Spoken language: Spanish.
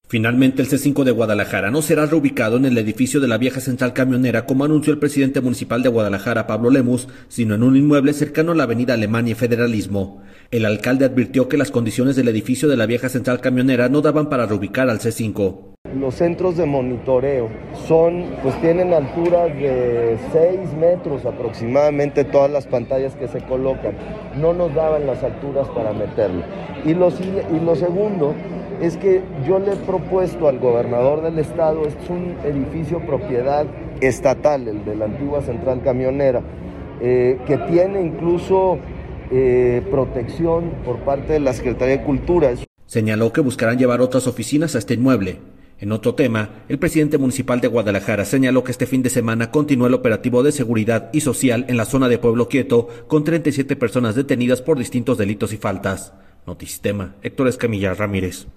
Finalmente, el C5 de Guadalajara no será reubicado en el edificio de la vieja central camionera, como anunció el presidente municipal de Guadalajara, Pablo Lemus, sino en un inmueble cercano a la avenida Alemania y Federalismo. El alcalde advirtió que las condiciones del edificio de la vieja central camionera no daban para reubicar al C5. Los centros de monitoreo tienen alturas de 6 metros aproximadamente, todas las pantallas que se colocan. No nos daban las alturas para meterlo. Y lo segundo es que yo le he propuesto al gobernador del estado, es un edificio propiedad estatal, el de la antigua central camionera, que tiene incluso protección por parte de la Secretaría de Cultura. Señaló que buscarán llevar otras oficinas a este inmueble. En otro tema, el presidente municipal de Guadalajara señaló que este fin de semana continúa el operativo de seguridad y social en la zona de Pueblo Quieto, con 37 personas detenidas por distintos delitos y faltas. Notisistema, Héctor Escamilla Ramírez.